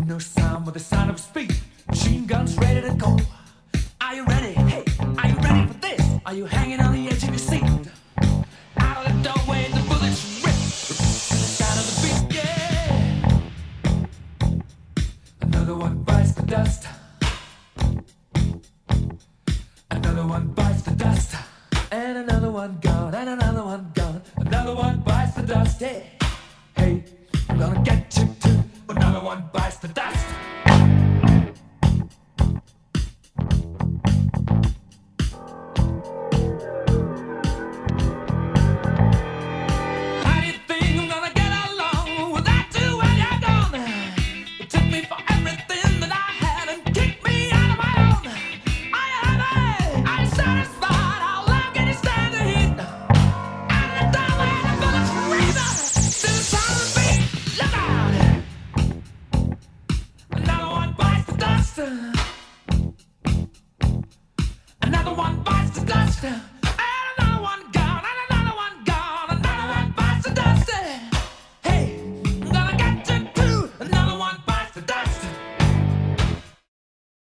No sound but the sound of speed. Machine guns ready to go. Are you ready? Hey, are you ready for this? Are you hanging on the edge of your seat? Out of the doorway, the bullets rip. The sound of the beat, yeah. Another one bites the dust. Another one bites the dust. And another one gone, and another one gone. Another one bites the dust, hey. Hey, I'm gonna get you too. Another one bites the dust. How do you think I'm gonna get along without you when you're gone? You took me for everything that I had and kicked me out of my own. Are you happy? Are you satisfied? How long can you stand the heat? Out of the doorway, the bullets razor to the sound of the beat. Look out! Another one bites the dust. Another one bites the dust.